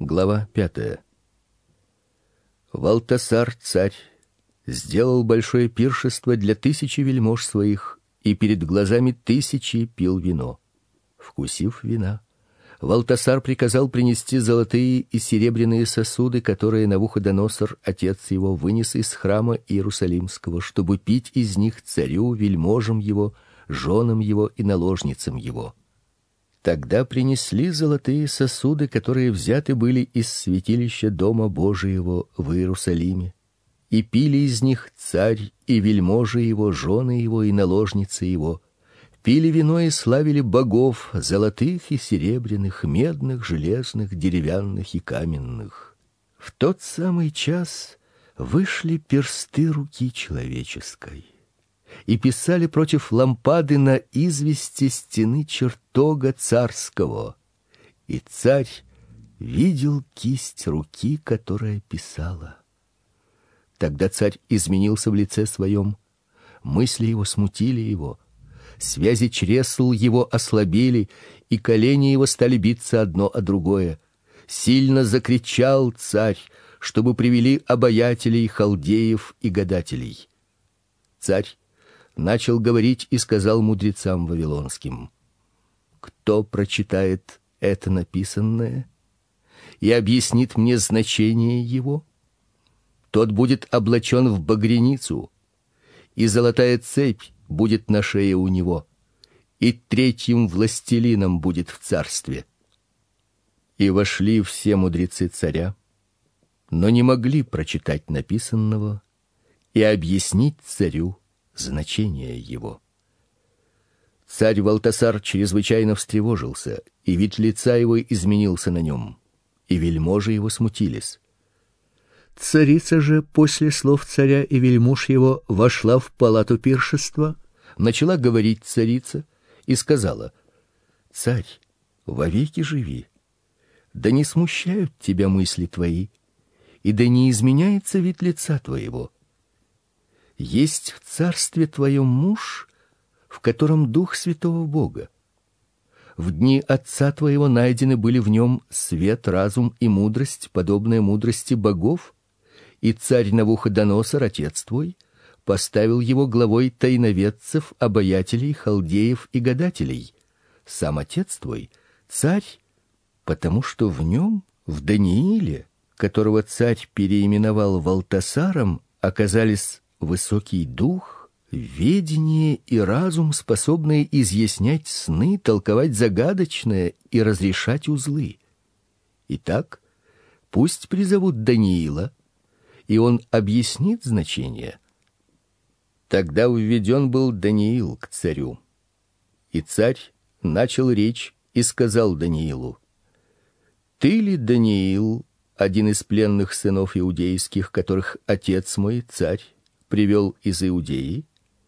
Глава 5. Валтасар, царь, сделал большое пиршество для 1000 вельмож своих, и перед глазами 1000 пил вино. Вкусив вина, Валтасар приказал принести золотые и серебряные сосуды, которые Навуходоносор, отец его, вынес из храма Иерусалимского, чтобы пить из них царю, вельможам его, женам его и наложницам его. Тогда принесли золотые сосуды, которые взяты были из святилища дома Божиего в Иерусалиме, и пили из них царь и вельможи его, жены его и наложницы его. Пили вино и славили богов, золотых и серебряных, медных, железных, деревянных и каменных. В тот самый час вышли персты руки человеческой и писали против лампады на извести стены чертога царского. И царь видел кисть руки, которая писала. Тогда царь изменился в лице своем, мысли его смутили его, связи чресл его ослабели, и колени его стали биться одно о другое. Сильно закричал царь, чтобы привели обаятелей, халдеев и гадателей. Царь начал говорить и сказал мудрецам вавилонским: кто прочитает это написанное и объяснит мне значение его, тот будет облачен в багряницу, и золотая цепь будет на шее у него, и 3-м властелином будет в царстве. И вошли все мудрецы царя, но не могли прочитать написанного и объяснить царю значение его. Царь Валтасар чрезвычайно встревожился, и вид лица его изменился на нем, и вельможи его смутились. Царица же после слов царя и вельмож его вошла в палату пиршества, начала говорить царица и сказала: царь, вовеки живи, да не смущают тебя мысли твои, и да не изменяется вид лица твоего. Есть в царстве твоем муж, в котором дух святого Бога. В дни отца твоего найдены были в нем свет, разум и мудрость, подобная мудрости богов, и царь Навуходоносор, отец твой, поставил его главой тайноведцев, обаятелей, халдеев и гадателей. Сам отец твой царь, потому что в нем, в Данииле, которого царь переименовал Валтасаром, оказались высокий дух, ведение и разум, способные изъяснять сны, толковать загадочное и разрешать узлы. Итак, пусть призовут Даниила, и он объяснит значение. Тогда введен был Даниил к царю, и царь начал речь и сказал Даниилу: ты ли Даниил, один из пленных сынов иудейских, которых отец мой, царь, привел из Иудеи?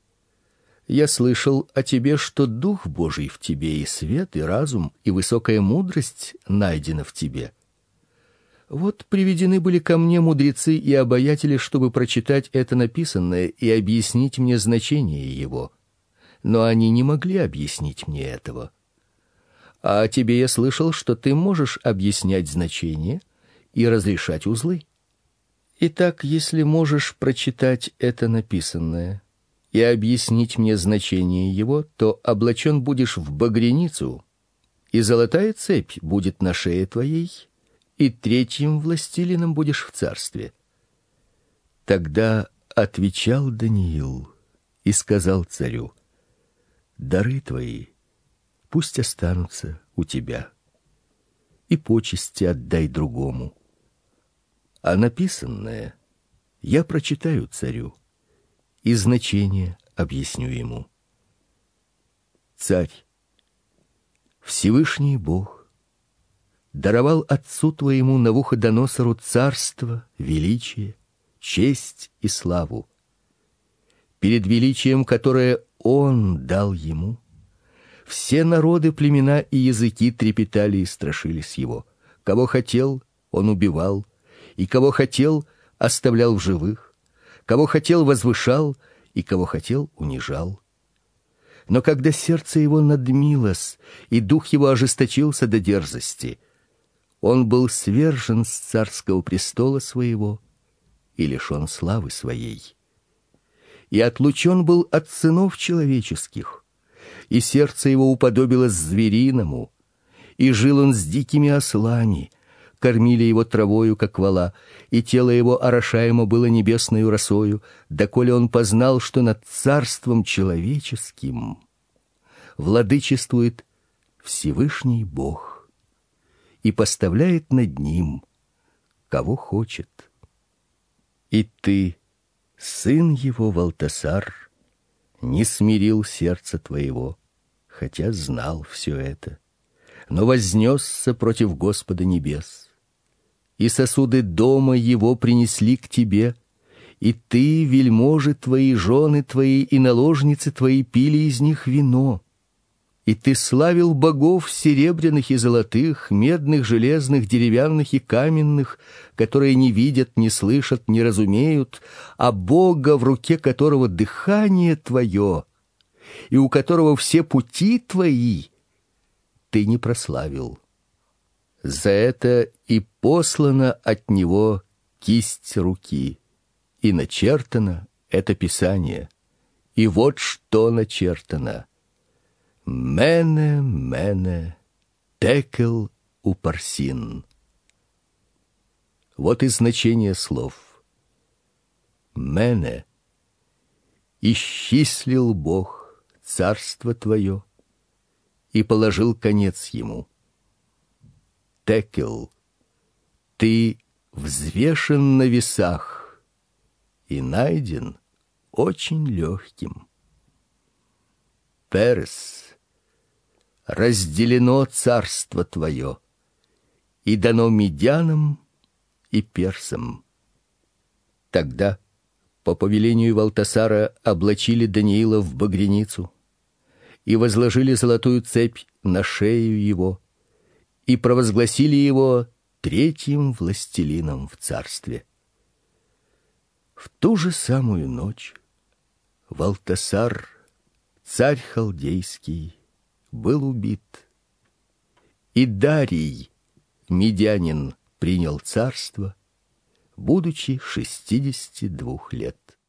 Я слышал о тебе, что Дух Божий в тебе, и свет, и разум, и высокая мудрость найдена в тебе. Вот приведены были ко мне мудрецы и обаятели, чтобы прочитать это написанное и объяснить мне значение его. Но они не могли объяснить мне этого. А о тебе я слышал, что ты можешь объяснять значение и разрешать узлы. Итак, если можешь прочитать это написанное и объяснить мне значение его, то облачен будешь в багряницу, и золотая цепь будет на шее твоей, и 3-м властелином будешь в царстве. Тогда отвечал Даниил и сказал царю: дары твои пусть останутся у тебя, и почести отдай другому. А написанное я прочитаю царю, и значение объясню ему. Царь, Всевышний Бог даровал отцу твоему Навуходоносору царство, величие, честь и славу. Перед величием, которое он дал ему, все народы, племена и языки трепетали и страшились его. Кого хотел, он убивал, и кого хотел, оставлял в живых, кого хотел, возвышал, и кого хотел, унижал. Но когда сердце его надмилось, и дух его ожесточился до дерзости, Он был свержен с царского престола своего и лишен славы своей. И отлучен был от сынов человеческих, и сердце его уподобилось звериному, и жил он с дикими ослами, кормили его травою, как вола, и тело его орошаемо было небесною росою, доколе он познал, что над царством человеческим владычествует Всевышний Бог и поставляет над ним, кого хочет. И ты, сын его Валтасар, не смирил сердце твоего, хотя знал все это, но вознесся против Господа небес. И сосуды дома его принесли к тебе, и ты, вельможи твои, жены твои и наложницы твои пили из них вино. И ты славил богов серебряных и золотых, медных, железных, деревянных и каменных, которые не видят, не слышат, не разумеют, а Бога, в руке которого дыхание твое, и у которого все пути твои, ты не прославил. За это и послана от него кисть руки, и начертано это писание. И вот что начертано: Мене, мене, текел упарсин. Вот и значение слов. Мене — исчислил Бог царство твое и положил конец ему. Текел — ты взвешен на весах и найден очень легким. Перес — разделено царство твое и дано медянам и персам. Тогда по повелению Валтасара облачили Даниила в багряницу и возложили золотую цепь на шею его и провозгласили его третьим властелином в царстве. В ту же самую ночь Валтасар, царь халдейский, был убит, и Дарий, медянин, принял царство, будучи 62 лет.